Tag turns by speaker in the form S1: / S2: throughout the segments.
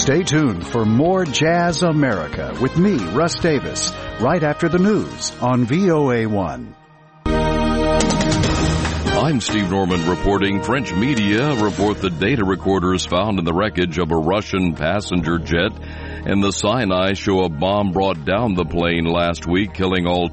S1: Stay tuned for more Jazz America with me, Russ Davis, right after the news on VOA1.
S2: I'm Steve Norman reporting. French media report the data recorders found in the wreckage of a Russian passenger jet in the Sinai show a bomb brought down the plane last week, killing all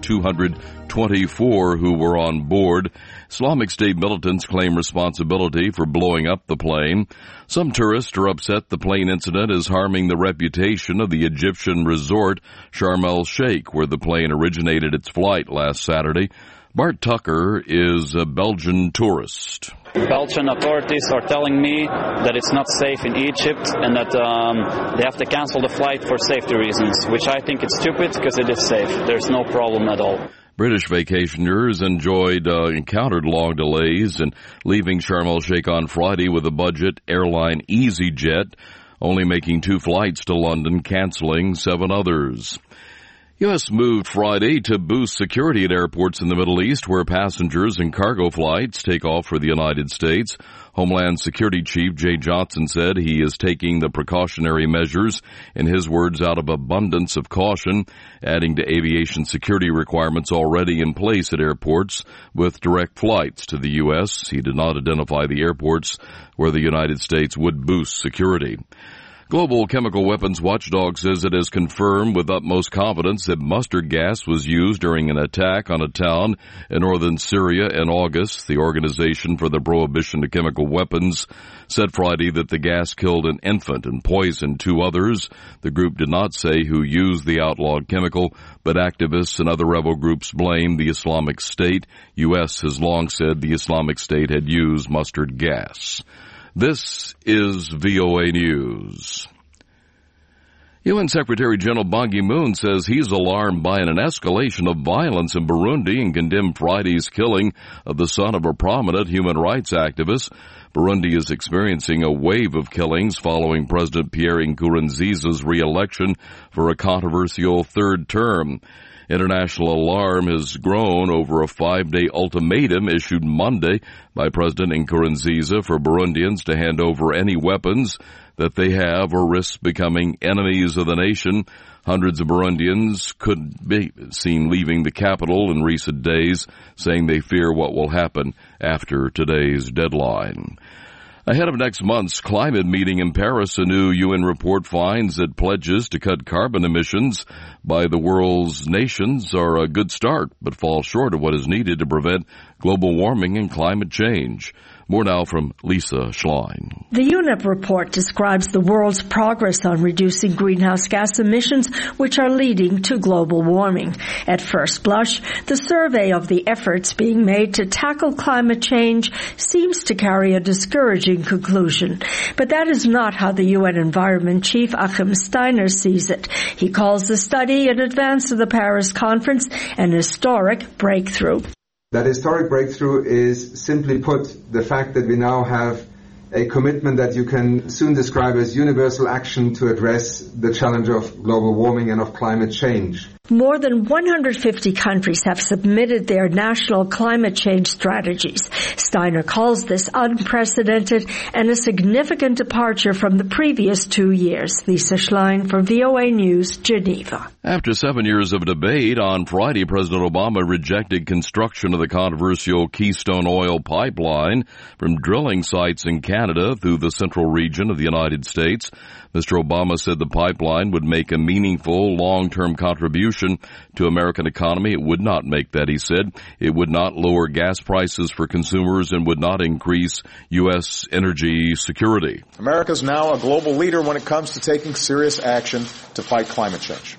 S2: 224 who were on board. Islamic State militants claim responsibility for blowing up the plane. Some tourists are upset the plane incident is harming the reputation of the Egyptian resort Sharm el-Sheikh, where the plane originated its flight last Saturday. Bart Tucker is a Belgian tourist.
S3: Belgian authorities are telling me that it's not safe in Egypt and that they have to cancel the flight for safety reasons, which I think is stupid because it is safe. There's no problem at all.
S2: British vacationers encountered long delays in leaving Sharm el-Sheikh on Friday with a budget airline EasyJet, only making 2 flights to London, canceling 7 others. U.S. moved Friday to boost security at airports in the Middle East where passengers and cargo flights take off for the United States. Homeland Security Chief Jay Johnson said he is taking the precautionary measures, in his words, out of abundance of caution, adding to aviation security requirements already in place at airports with direct flights to the U.S. He did not identify the airports where the United States would boost security. Global Chemical Weapons Watchdog says it has confirmed with utmost confidence that mustard gas was used during an attack on a town in northern Syria in August. The Organization for the Prohibition of Chemical Weapons said Friday that the gas killed an infant and poisoned 2 others. The group did not say who used the outlawed chemical, but activists and other rebel groups blame the Islamic State. U.S. has long said the Islamic State had used mustard gas. This is VOA News. UN Secretary General Ban Ki-moon says he's alarmed by an escalation of violence in Burundi and condemned Friday's killing of the son of a prominent human rights activist. Burundi is experiencing a wave of killings following President Pierre Nkurunziza's re-election for a controversial 3rd term. International alarm has grown over a 5-day ultimatum issued Monday by President Nkurunziza for Burundians to hand over any weapons that they have or risk becoming enemies of the nation. Hundreds of Burundians could be seen leaving the capital in recent days, saying they fear what will happen after today's deadline. Ahead of next month's climate meeting in Paris, a new UN report finds that pledges to cut carbon emissions by the world's nations are a good start, but fall short of what is needed to prevent global warming and climate change. More now from Lisa Schlein.
S4: The UNEP report describes the world's progress on reducing greenhouse gas emissions, which are leading to global warming. At first blush, the survey of the efforts being made to tackle climate change seems to carry a discouraging conclusion. But that is not how the UN Environment Chief Achim Steiner sees it. He calls the study in advance of the Paris conference an historic breakthrough.
S5: That historic breakthrough is, simply put, the fact that we now have a commitment that you can soon describe as universal action to address the challenge of global warming and of climate change.
S4: More than 150 countries have submitted their national climate change strategies. Steiner calls this unprecedented and a significant departure from the previous 2 years. Lisa Schlein for VOA News, Geneva.
S2: After 7 years of debate, on Friday, President Obama rejected construction of the controversial Keystone Oil Pipeline from drilling sites in Canada through the central region of the United States. Mr. Obama said the pipeline would make a meaningful long-term contribution to American economy. It would not make that, he said. It would not lower gas prices for consumers and would not increase U.S. energy security.
S6: America is now a global leader when it comes to taking serious action to fight climate change.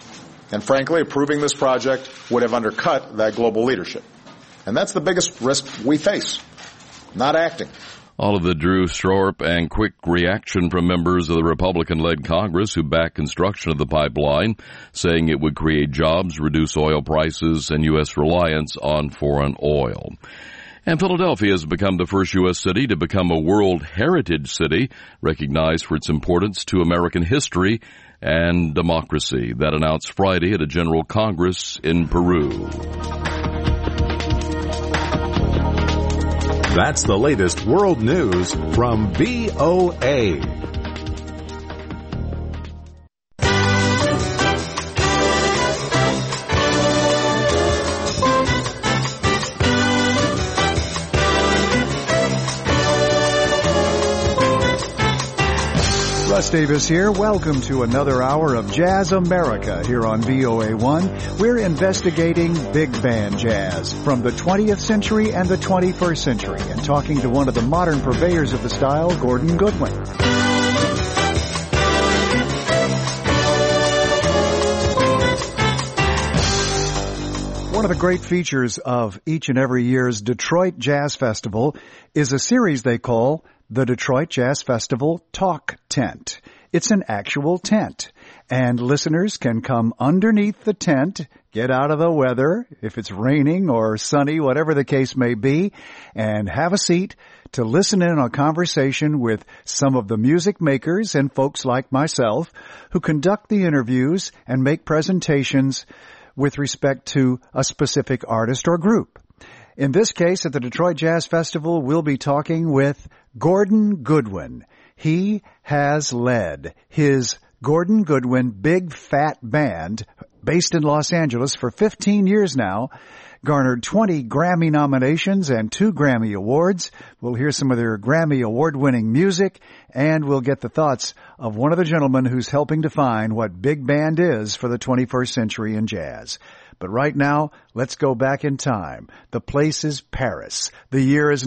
S6: And frankly, approving this project would have undercut that global leadership. And that's the biggest risk we face, not acting.
S2: All of the drew sharp and quick reaction from members of the Republican-led Congress who backed construction of the pipeline, saying it would create jobs, reduce oil prices, and U.S. reliance on foreign oil. And Philadelphia has become the first U.S. city to become a World Heritage City, recognized for its importance to American history and democracy. That announced Friday at a General Congress in Peru.
S7: That's the latest world news from VOA.
S1: Russ Davis here. Welcome to another hour of Jazz America here on VOA1. We're investigating big band jazz from the 20th century and the 21st century and talking to one of the modern purveyors of the style, Gordon Goodwin. One of the great features of each and every year's Detroit Jazz Festival is a series they call the Detroit Jazz Festival Talk Tent. It's an actual tent, and listeners can come underneath the tent, get out of the weather, if it's raining or sunny, whatever the case may be, and have a seat to listen in on a conversation with some of the music makers and folks like myself who conduct the interviews and make presentations with respect to a specific artist or group. In this case, at the Detroit Jazz Festival, we'll be talking with Gordon Goodwin. He has led his Gordon Goodwin Big Fat Band, based in Los Angeles for 15 years now, garnered 20 Grammy nominations and 2 Grammy Awards. We'll hear some of their Grammy Award-winning music, and we'll get the thoughts of one of the gentlemen who's helping define what big band is for the 21st century in jazz. But right now, let's go back in time. The place is Paris. The year is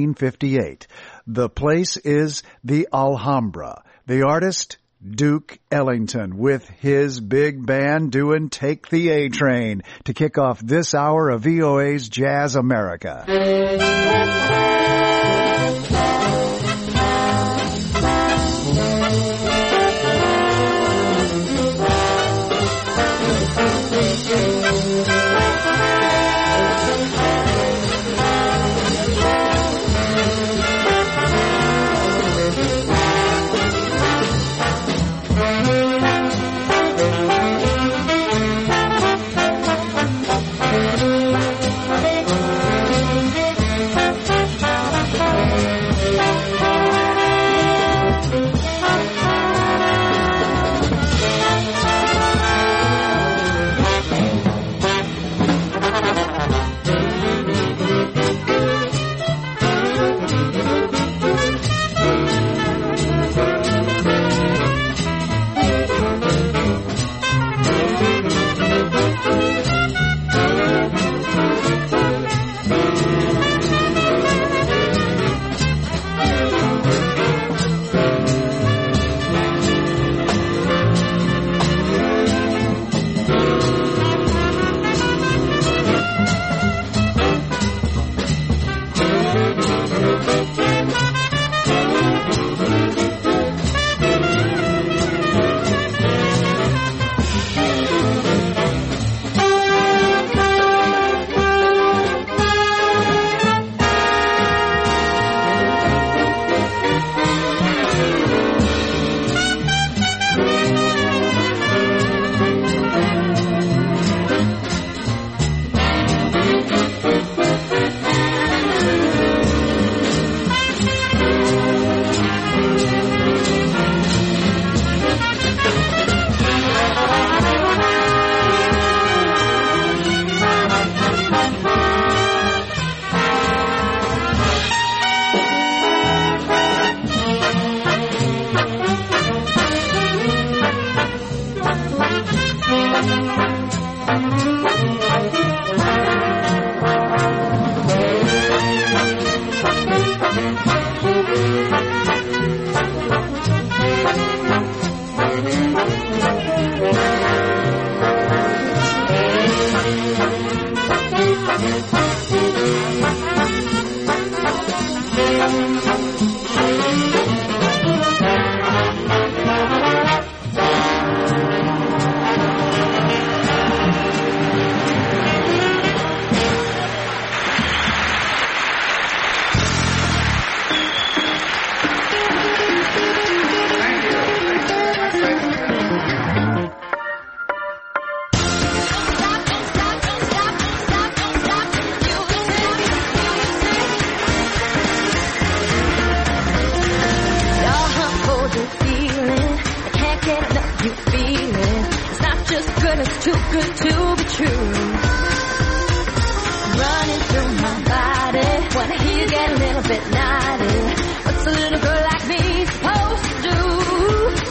S1: 1958. The place is the Alhambra. The artist, Duke Ellington, with his big band doing Take the A Train to kick off this hour of VOA's Jazz America.
S7: bit naughty. What's a little girl like me supposed to do?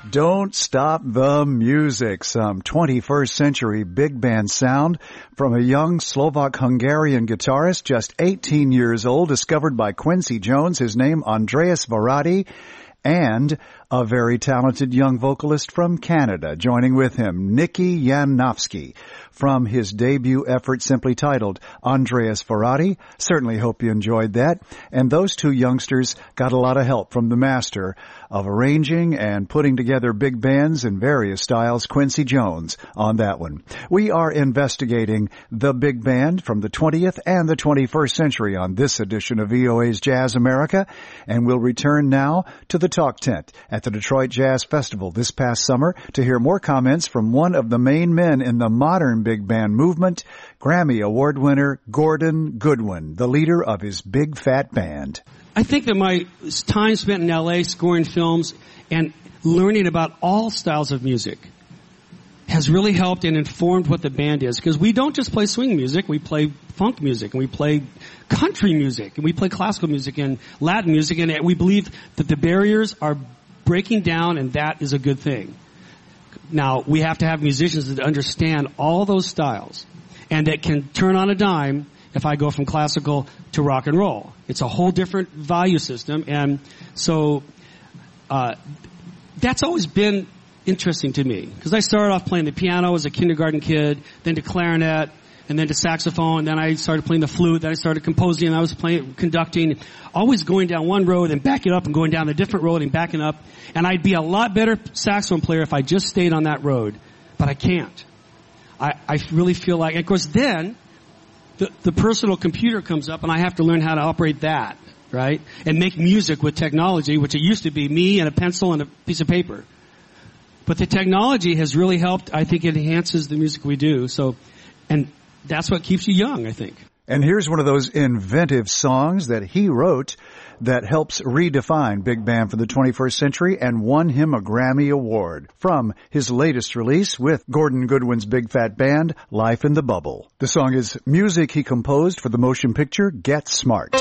S1: Don't stop the music. Some 21st century big band sound from a young Slovak-Hungarian guitarist, just 18 years old, discovered by Quincy Jones, his name Andreas Varadi, and a very talented young vocalist from Canada. Joining with him, Nicky Yanovsky, from his debut effort simply titled Andreas Varadi. Certainly hope you enjoyed that. And those two youngsters got a lot of help from the master of arranging and putting together big bands in various styles, Quincy Jones, on that one. We are investigating the big band from the 20th and the 21st century on this edition of VOA's Jazz America, and we'll return now to the Talk Tent at the Detroit Jazz Festival this past summer to hear more comments from one of the main men in the modern big band movement, Grammy Award winner Gordon Goodwin, the leader of his Big Fat Band.
S7: I think that my time spent in L.A. scoring films and learning about all styles of music has really helped and informed what the band is. Because we don't just play swing music, we play funk music, and we play country music, and we play classical music and Latin music, and we believe that the barriers are breaking down, and that is a good thing. Now, we have to have musicians that understand all those styles and that can turn on a dime if I go from classical to rock and roll. It's a whole different value system, and so that's always been interesting to me, because I started off playing the piano as a kindergarten kid, then to clarinet, and then to saxophone, and then I started playing the flute, then I started composing, and I was conducting, always going down one road and backing up and going down a different road and backing up, and I'd be a lot better saxophone player if I just stayed on that road, but I can't. I really feel like, and of course then, the personal computer comes up and I have to learn how to operate that, right? And make music with technology, which it used to be me and a pencil and a piece of paper. But the technology has really helped. I think it enhances the music we do. So, and that's what keeps you young, I think.
S1: And here's one of those inventive songs that he wrote that helps redefine big band for the 21st century and won him a Grammy Award from his latest release with Gordon Goodwin's Big Fat Band, Life in the Bubble. The song is music he composed for the motion picture Get Smart.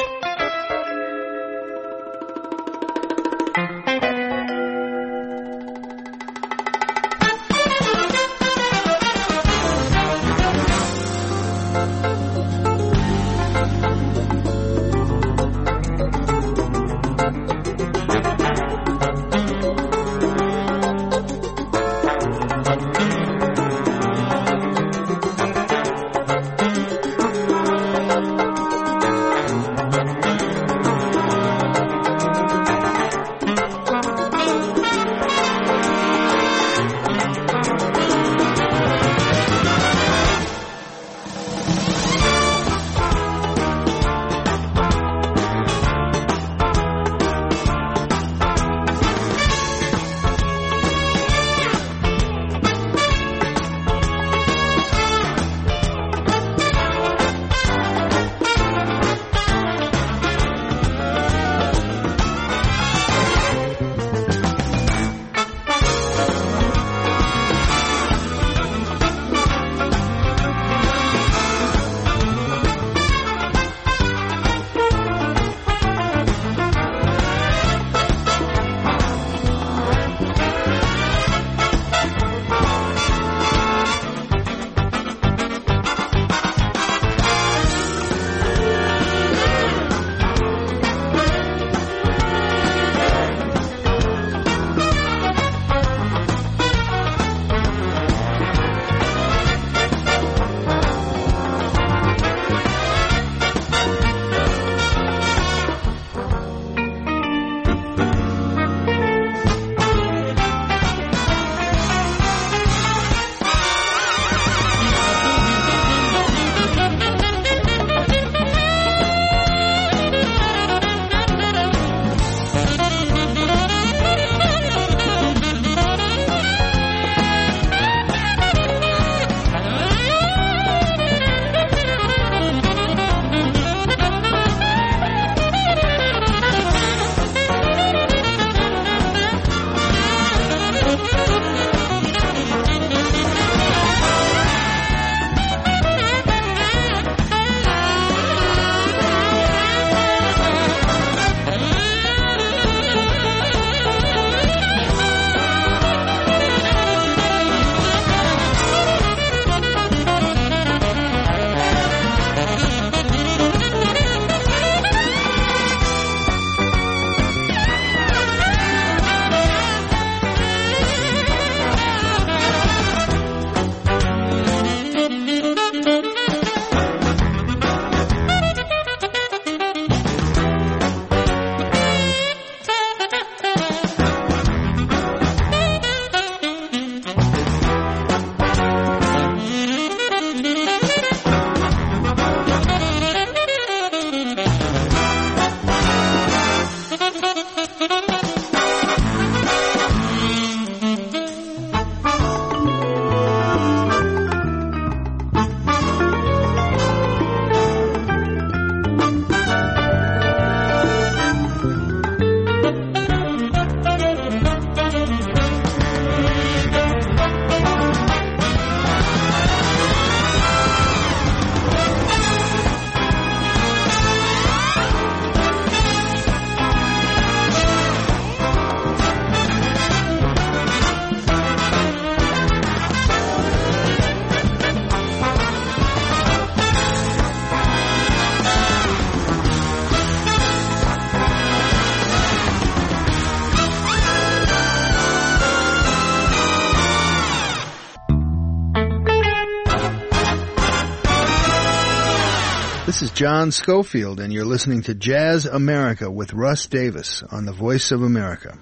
S8: This is John Schofield, and you're listening to Jazz America with Russ Davis on the Voice of America.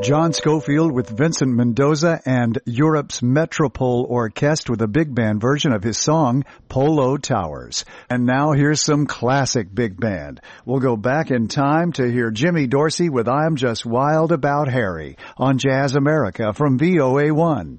S1: John Scofield with Vincent Mendoza and Europe's Metropole Orchestra with a big band version of his song, Polo Towers. And now here's some classic big band. We'll go back in time to hear Jimmy Dorsey with I'm Just Wild About Harry on Jazz America from VOA1.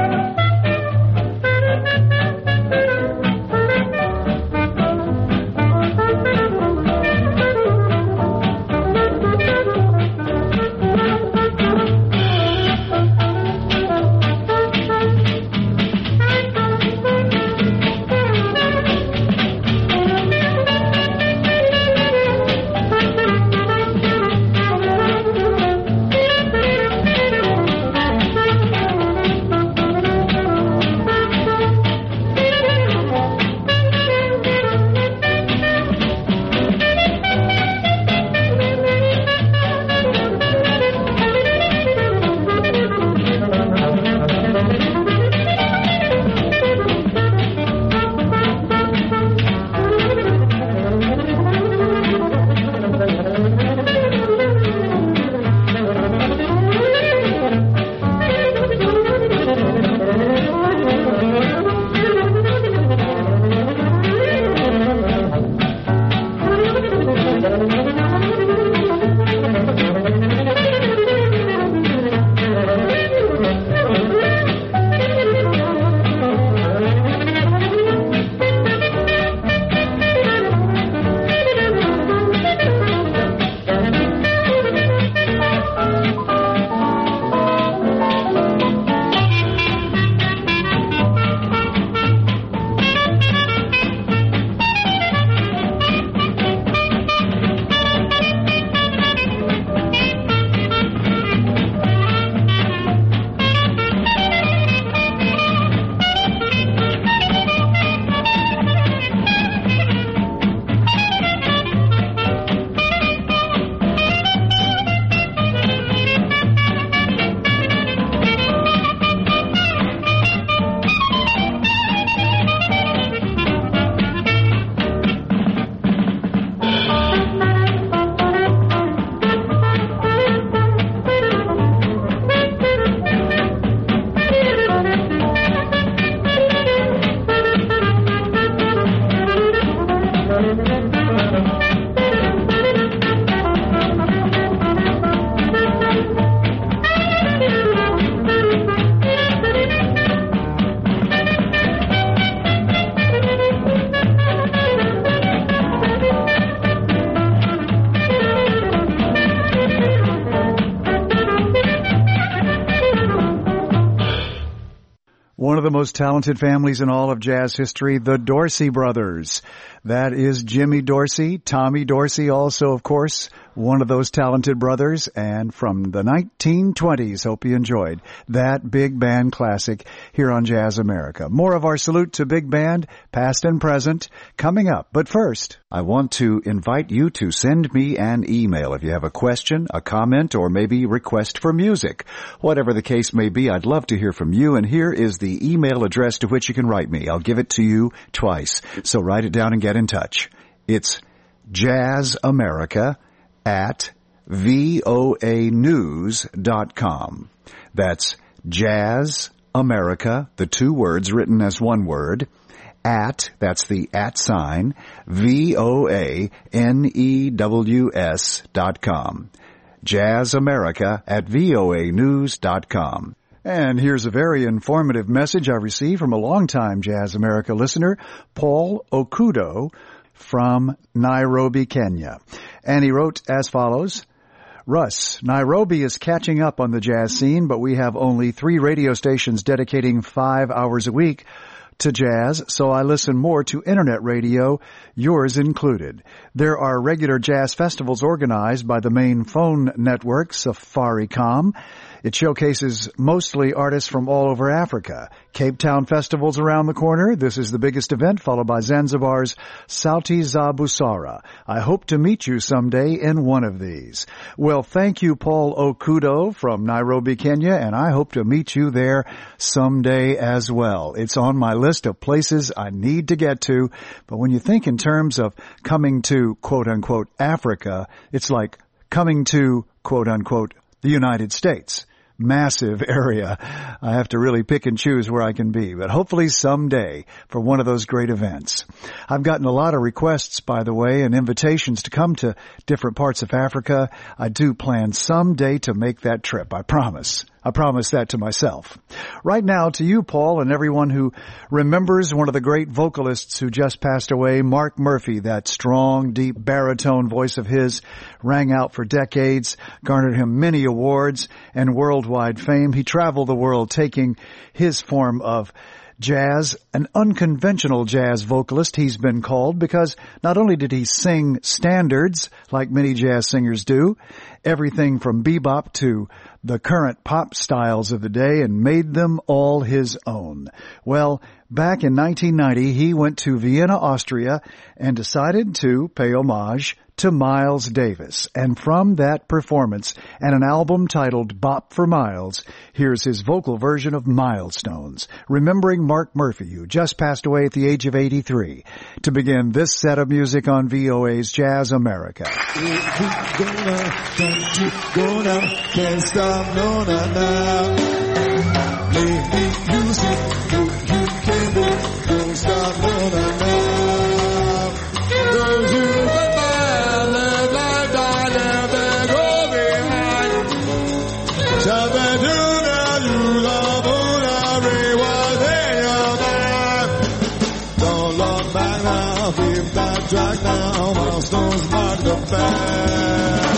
S1: One of the most talented families in all of jazz history, the Dorsey brothers. That is Jimmy Dorsey, Tommy Dorsey also, of course, one of those talented brothers, and from the 1920s. Hope you enjoyed that big band classic here on Jazz America. More of our salute to big band, past and present, coming up. But first, I want to invite you to send me an email if you have a question, a comment, or maybe request for music. Whatever the case may be, I'd love to hear from you, and here is the email address to which you can write me. I'll give it to you twice, so write it down and get in touch. It's jazzamerica@voanews.com. That's Jazz America, the two words written as one word, that's the @ sign, VOANEWS.com. jazzamerica@voanews.com. And here's a very informative message I received from a longtime Jazz America listener, Paul Okudo from Nairobi, Kenya. And he wrote as follows: Russ, Nairobi is catching up on the jazz scene, but we have only 3 radio stations dedicating 5 hours a week to jazz, so I listen more to internet radio, yours included. There are regular jazz festivals organized by the main phone network, Safaricom. It showcases mostly artists from all over Africa. Cape Town Festival's around the corner. This is the biggest event, followed by Zanzibar's Sauti za Busara. I hope to meet you someday in one of these. Well, thank you, Paul Okudo from Nairobi, Kenya, and I hope to meet you there someday as well. It's on my list of places I need to get to, but when you think in terms of coming to, quote-unquote, Africa, it's like coming to, quote-unquote, the United States. Massive area. I have to really pick and choose where I can be, but hopefully someday for one of those great events. I've gotten a lot of requests, by the way, and invitations to come to different parts of Africa. I do plan someday to make that trip. I promise. I promise that to myself. Right now, to you, Paul, and everyone who remembers one of the great vocalists who just passed away, Mark Murphy, that strong, deep baritone voice of his rang out for decades, garnered him many awards and worldwide fame. He traveled the world taking his form of jazz, an unconventional jazz vocalist he's been called, because not only did he sing standards like many jazz singers do, everything from bebop to the current pop styles of the day, and made them all his own. Well, back in 1990, he went to Vienna, Austria, and decided to pay homage to Miles Davis. And from that performance and an album titled Bop for Miles, here's his vocal version of Milestones, remembering Mark Murphy, who just passed away at the age of 83, to begin this set of music on VOA's Jazz America.
S9: Can't stop, no, no, no. Maybe you see, you can be, don't stop, no, no, no. Those who live like that, never go behind. Shabaduna, you love, reward in your mind. Don't look back now, keep that track now, milestones mark the fact.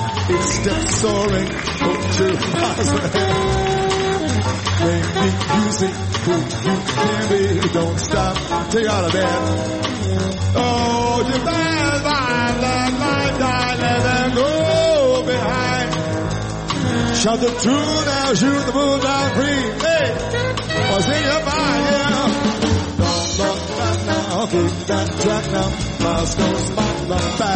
S9: Each step soaring, put your eyes ahead. Make music, who you can be. Don't stop, take out of bed. Oh, you dance, let them go behind. Shout the truth now, shoot the bullseye free. Hey, what's in your mind, yeah. Don't look back now, keep that track now. Milestones mark the back.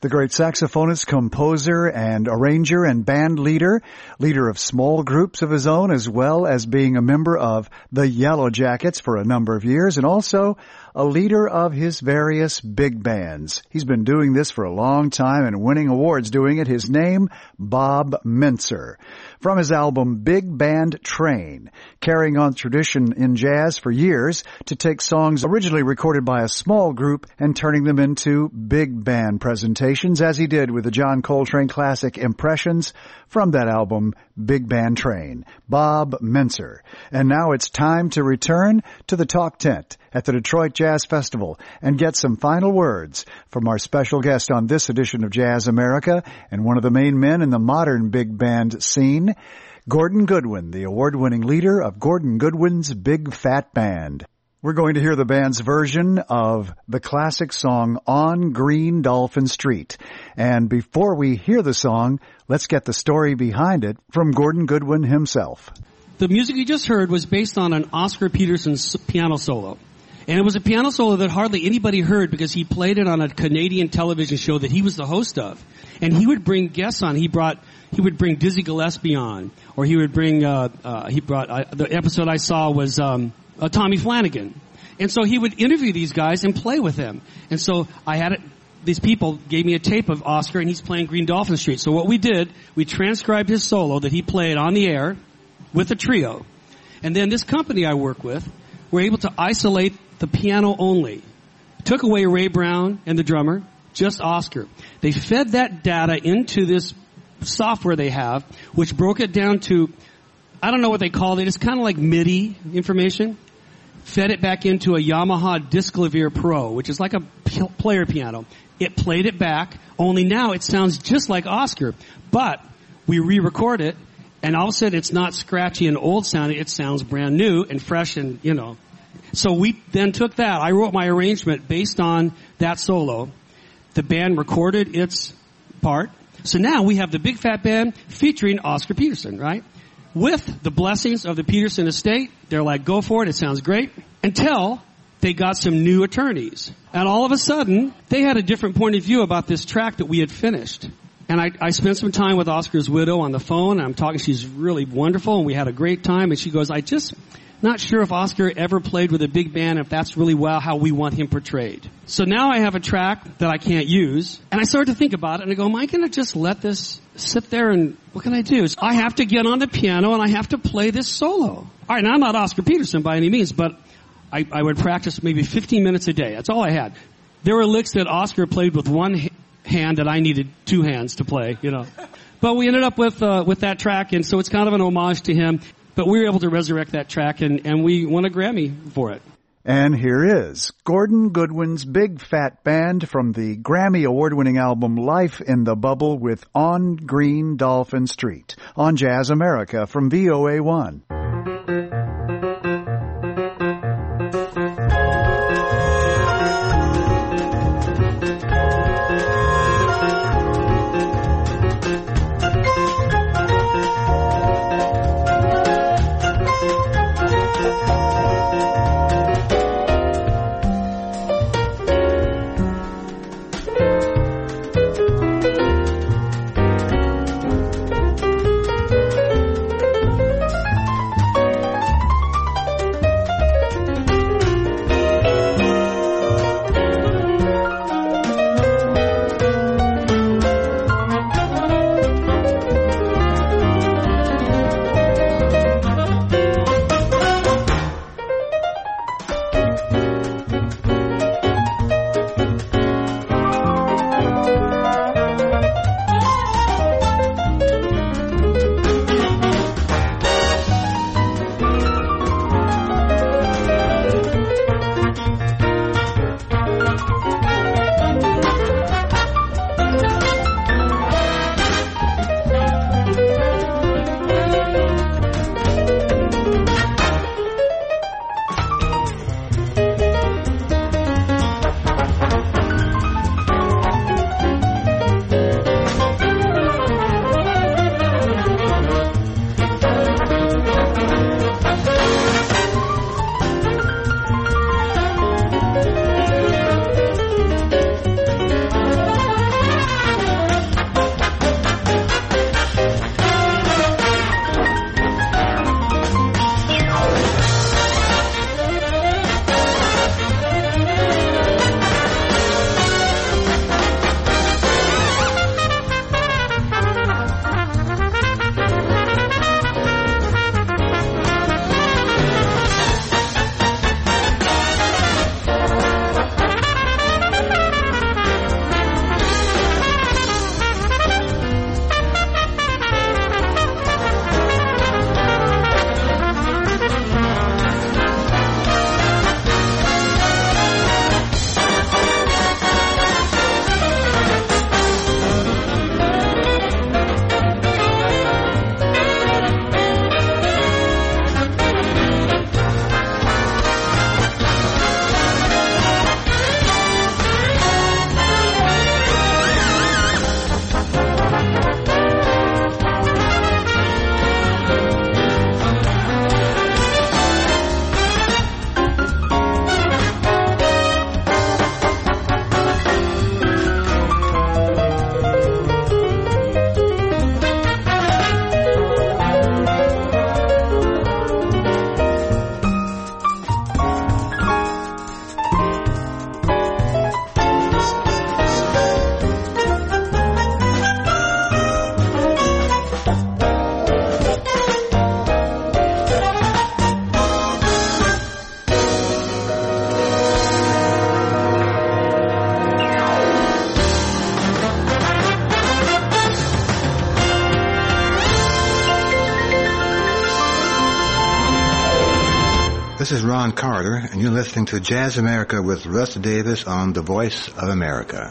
S1: The great saxophonist, composer, and arranger and band leader of small groups of his own, as well as being a member of the Yellow Jackets for a number of years, and also a leader of his various big bands. He's been doing this for a long time and winning awards doing it. His name, Bob Mintzer. From his album Big Band Train, carrying on tradition in jazz for years to take songs originally recorded by a small group and turning them into big band presentations, as he did with the John Coltrane classic Impressions from that album, Big Band Train. Bob Mintzer. And now it's time to return to the Talk Tent at the Detroit Jazz Festival and get some final words from our special guest on this edition of Jazz America and one of the main men in the modern big band scene, Gordon Goodwin, the award-winning leader of Gordon Goodwin's Big Fat Band. We're going to hear the band's version of the classic song On Green Dolphin Street. And before we hear the song, let's get the story behind it from Gordon Goodwin himself.
S7: The music you just heard was based on an Oscar Peterson piano solo. And it was a piano solo that hardly anybody heard because he played it on a Canadian television show that he was the host of. And he would bring guests on. He would bring Dizzy Gillespie on, or he would bring, the episode I saw was, Tommy Flanagan. And so he would interview these guys and play with them. And so these people gave me a tape of Oscar and he's playing Green Dolphin Street. So what we did, we transcribed his solo that he played on the air with a trio. And then this company I work with were able to isolate the piano only. Took away Ray Brown and the drummer, just Oscar. They fed that data into this software they have, which broke it down to, I don't know what they called it. It's kind of like MIDI information. Fed it back into a Yamaha Disclavier Pro, which is like a player piano. It played it back, only now it sounds just like Oscar. But we re-record it, and all of a sudden it's not scratchy and old sounding. It sounds brand new and fresh and, So we then took that. I wrote my arrangement based on that solo. The band recorded its part. So now we have the Big Fat Band featuring Oscar Peterson, right? With the blessings of the Peterson estate. They're like, go for it. It sounds great. Until they got some new attorneys. And all of a sudden, they had a different point of view about this track that we had finished. And I spent some time with Oscar's widow on the phone. I'm talking, she's really wonderful, and we had a great time. And she goes, not sure if Oscar ever played with a big band, if that's really how we want him portrayed. So now I have a track that I can't use, and I started to think about it, and I go, am I going to just let this sit there, and what can I do? So I have to get on the piano, and I have to play this solo. All right, now I'm not Oscar Peterson by any means, but I would practice maybe 15 minutes a day. That's all I had. There were licks that Oscar played with one hand that I needed two hands to play, But we ended up with that track, and so it's kind of an homage to him. But we were able to resurrect that track, and we won a Grammy for it.
S1: And here is Gordon Goodwin's Big Fat Band from the Grammy award-winning album Life in the Bubble with On Green Dolphin Street on Jazz America from VOA1.
S10: This is Ron Carter, and you're listening to Jazz America with Russ Davis on The Voice of America.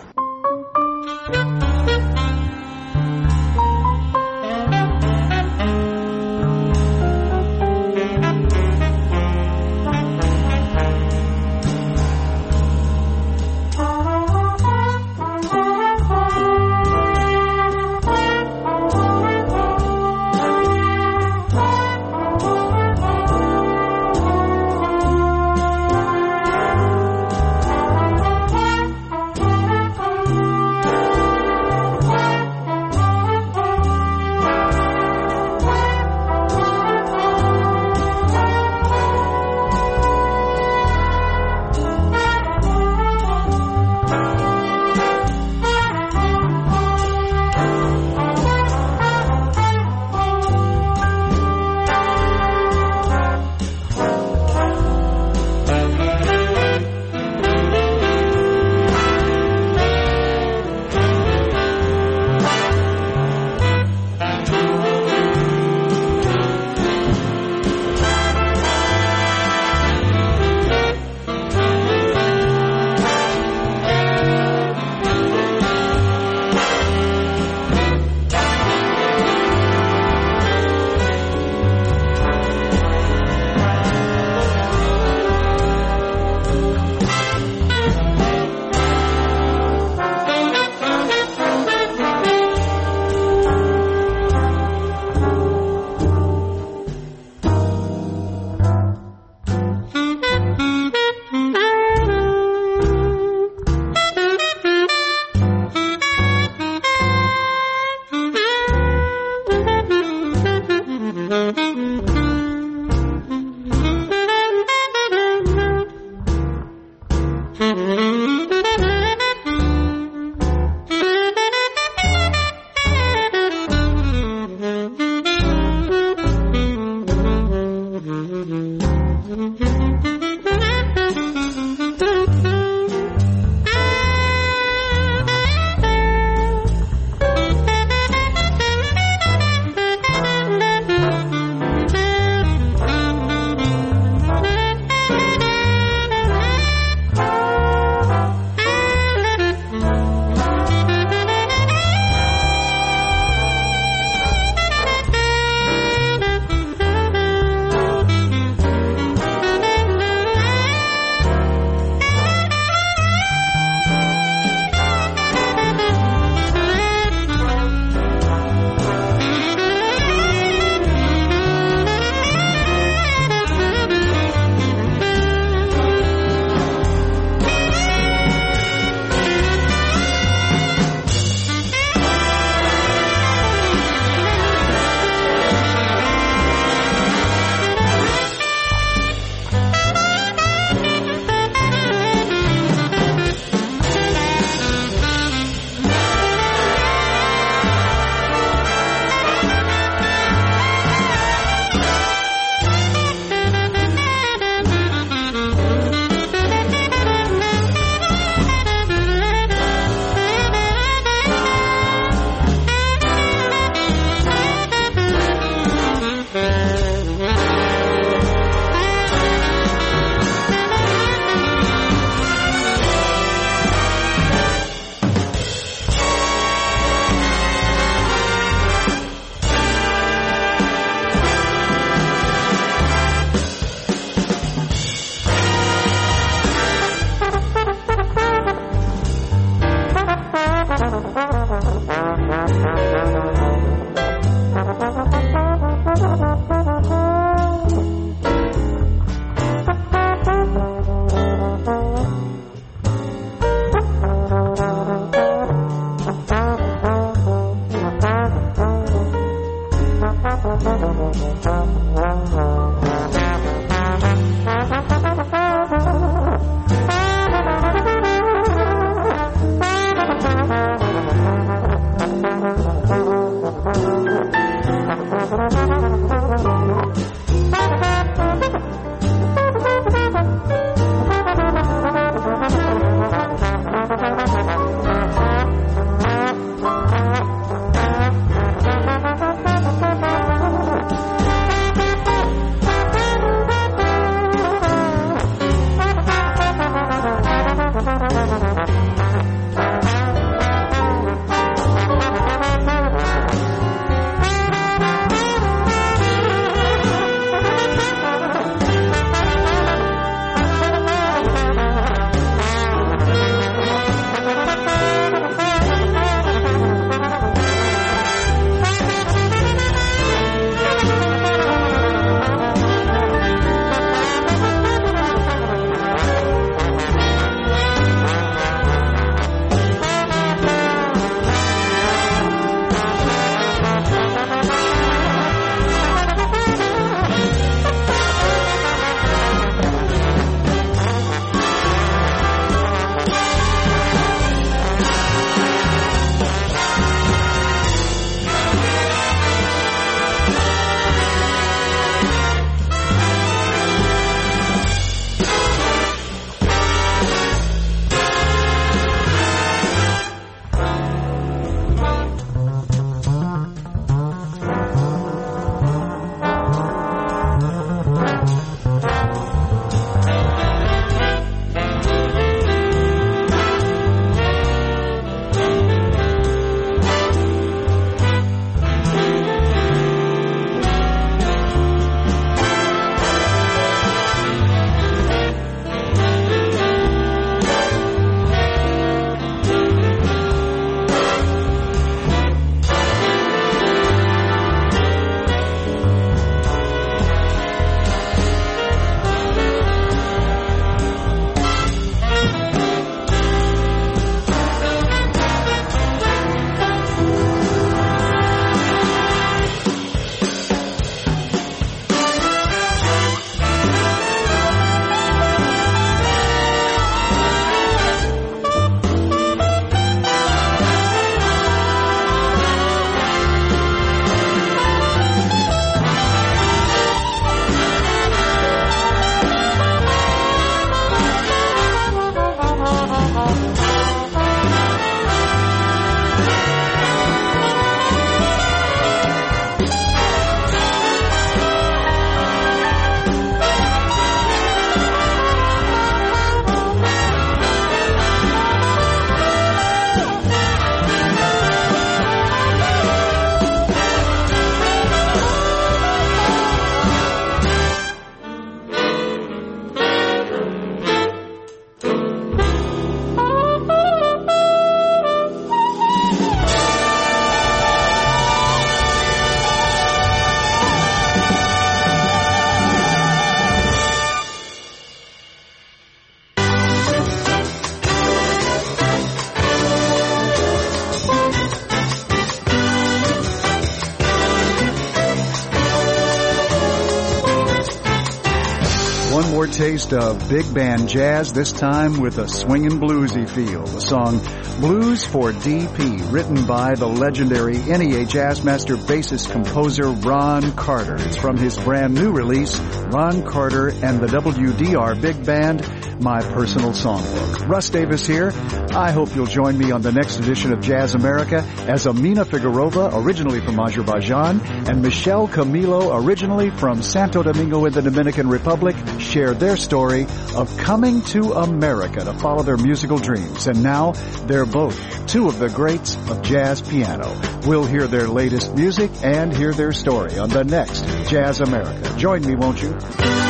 S1: taste of big band jazz, this time with a swinging bluesy feel. The song Blues for DP, written by the legendary NEA Jazzmaster bassist composer Ron Carter. It's from his brand new release, Ron Carter and the WDR Big Band, My Personal Songbook. Russ Davis here. I hope you'll join me on the next edition of Jazz America as Amina Figueroa, originally from Azerbaijan, and Michelle Camilo, originally from Santo Domingo in the Dominican Republic, share their story of coming to America to follow their musical dreams. And now they're both two of the greats of jazz piano. We'll hear their latest music and hear their story on the next Jazz America. Join me, won't you?